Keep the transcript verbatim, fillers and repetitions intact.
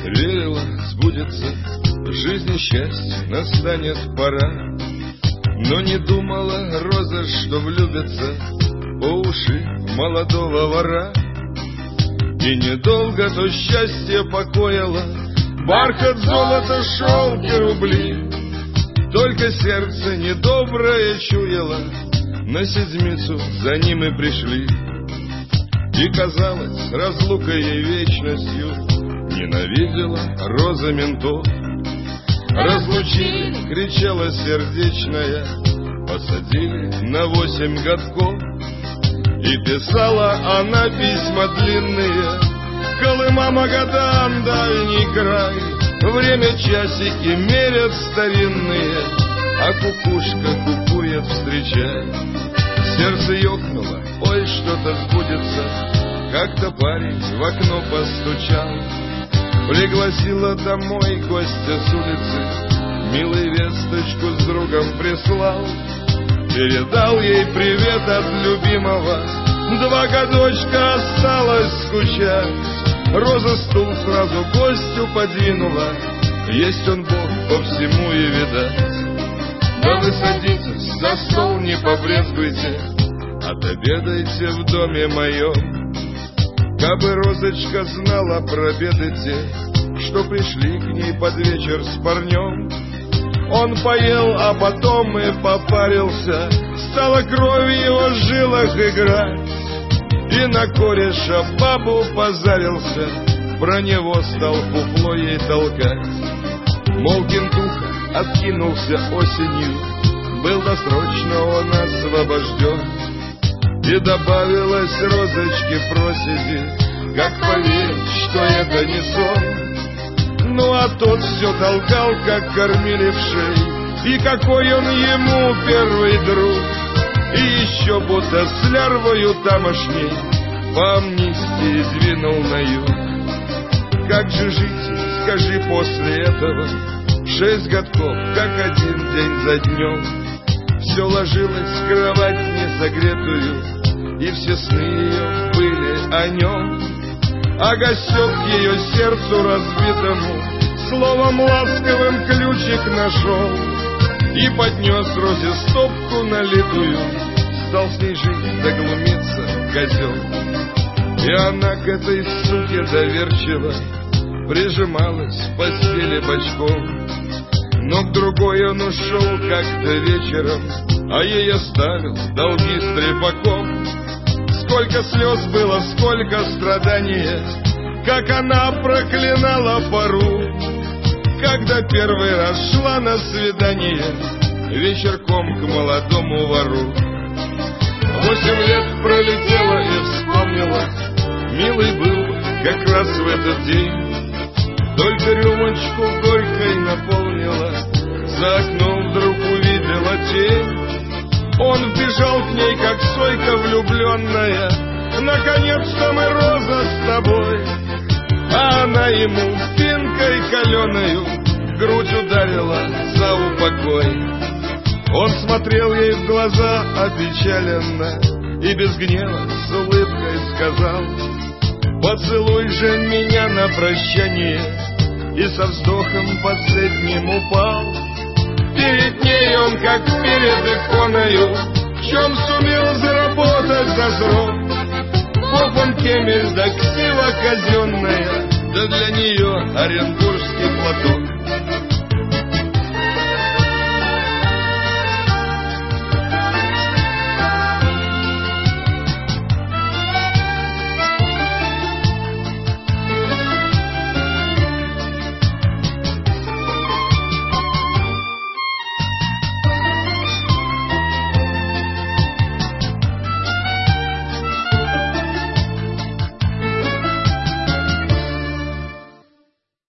Верила, сбудется, в жизни счастье, настанет пора. Но не думала Роза, что влюбится по уши в молодого вора. И недолго то счастье покоило бархат, золото, шелк и рубли. Только сердце недоброе чуяло, на седмицу за ним и пришли. И казалось, разлукой ей вечностью ненавидела Роза ментов. Разлучили, кричала сердечная, посадили на восемь годков. И писала она письма длинные, Колыма, Магадан, дальний край. Время часики мерят старинные, а кукушка кукует, встречай. Сердце ёкнуло, ой, что-то сбудется. Как-то парень в окно постучал, пригласила домой гостя с улицы, милый весточку с другом прислал. Передал ей привет от любимого, два годочка осталось скучать. Роза стул сразу гостю подвинула, есть он Бог по всему и видать. Да вы садитесь, за стол не побрезгуйте, отобедайте в доме моем. Кабы Розочка знала про беды те, что пришли к ней под вечер с парнем. Он поел, а потом и попарился, стала кровь в его жилах играть. И на кореша бабу позарился, про него стал фуфло ей толкать. Мол, Кентуха откинулся осенью, был досрочно он освобожден. И добавилась Розочке проседи, как поверить, что это не сон. Ну а тот все толкал, как кормили в шей, и какой он ему первый друг. И еще будто с лярвою тамошней по амнистии двинул на юг. Как же жить, скажи, после этого? Шесть годков, как один день за днем. Все ложилось в кровать несогретую, и все сны ее были о нем. А гостек ее сердцу разбитому словом ласковым ключик нашел и поднес Розе стопку налитую, стал с ней жить, доглумиться козел. И она к этой суке доверчиво прижималась в постели бочком. Но к другой он ушел как-то вечером, а ей оставил долги с трепаком. Сколько слез было, сколько страдания, как она проклинала пору, когда первый раз шла на свидание вечерком к молодому вору. Восемь лет пролетело и вспомнила, милый был как раз в этот день. Только рюмочку горькой наполнила, за окном вдруг увидела тень. Он вбежал к ней, как сойка влюбленная, наконец-то мы, Роза, с тобой. А она ему пинкой каленою в грудь ударила за упокой. Он смотрел ей в глаза опечаленно и без гнева с улыбкой сказал: поцелуй же меня на прощание. И со вздохом последним упал. Перед ней он, как перед иконою, в чем сумел заработать за срок. Попом кемель да ксива казенная, да для нее оренбургский платок.